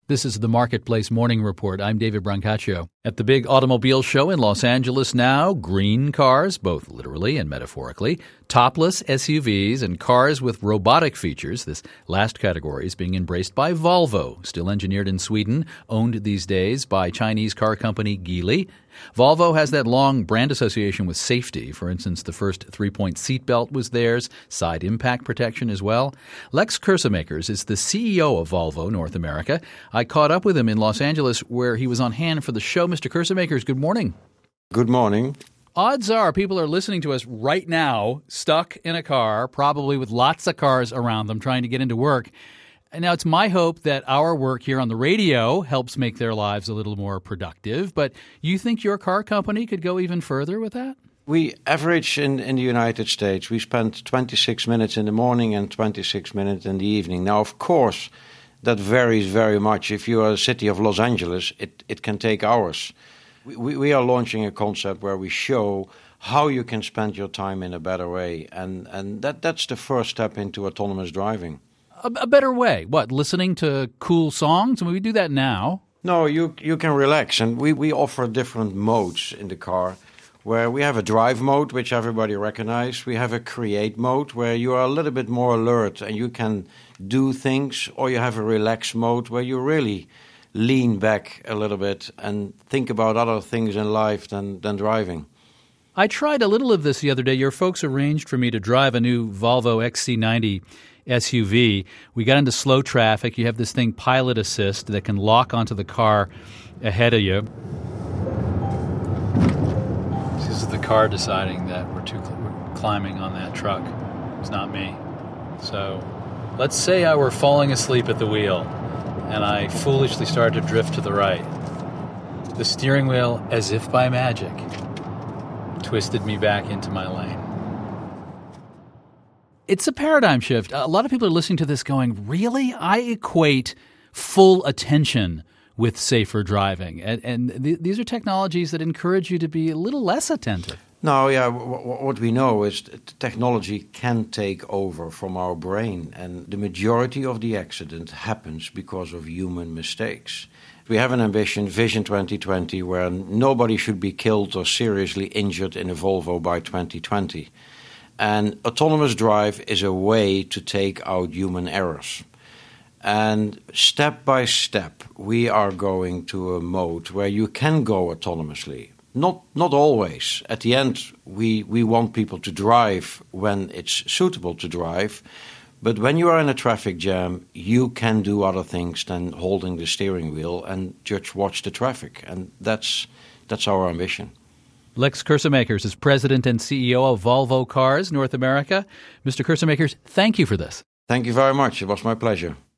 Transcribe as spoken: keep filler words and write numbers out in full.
This is the Marketplace Morning Report. I'm David Brancaccio. At the big automobile show in Los Angeles now, green cars, both literally and metaphorically, topless S U Vs, and cars with robotic features. This last category is being embraced by Volvo, still engineered in Sweden, owned these days by Chinese car company Geely. Volvo has that long brand association with safety. For instance, the first three-point seatbelt was theirs, side impact protection as well. Lex Kersemakers is the C E O of Volvo North America. I caught up with him in Los Angeles where he was on hand for the show. Mister Kersemakers, good morning. Good morning. Odds are people are listening to us right now, stuck in a car, probably with lots of cars around them trying to get into work. And now it's my hope that our work here on the radio helps make their lives a little more productive. But you think your car company could go even further with that? We average in, in the United States, we spend twenty-six minutes in the morning and twenty-six minutes in the evening. Now, of course, that varies very much. If you are a city of Los Angeles, it, it can take hours. We, we, we are launching a concept where we show how you can spend your time in a better way. And, and that, that's the first step into autonomous driving. A, a better way? What, listening to cool songs? I mean, we do that now. No, you you can relax. And we, we offer different modes in the car, where we have a drive mode, which everybody recognizes. We have a create mode, where you are a little bit more alert and you can do things. Or you have a relax mode, where you really lean back a little bit and think about other things in life than, than driving. I tried a little of this the other day. Your folks arranged for me to drive a new Volvo X C ninety S U V. We got into slow traffic. You have this thing, Pilot Assist, that can lock onto the car ahead of you. This is the car deciding that we're too cl- we're climbing on that truck. It's not me. So let's say I were falling asleep at the wheel and I foolishly started to drift to the right. The steering wheel, as if by magic, twisted me back into my lane. It's a paradigm shift. A lot of people are listening to this going, really? I equate full attention with safer driving. And, and th- these are technologies that encourage you to be a little less attentive. No, yeah, w- w- what we know is that technology can take over from our brain. And the majority of the accident happens because of human mistakes. We have an ambition, Vision twenty twenty, where nobody should be killed or seriously injured in a Volvo by twenty twenty. And autonomous drive is a way to take out human errors. And step by step, we are going to a mode where you can go autonomously. Not not always. At the end, we, we want people to drive when it's suitable to drive. But when you are in a traffic jam, you can do other things than holding the steering wheel and just watch the traffic. And that's that's our ambition. Lex Kersemakers is president and C E O of Volvo Cars North America. Mister Kersemakers, thank you for this. Thank you very much. It was my pleasure.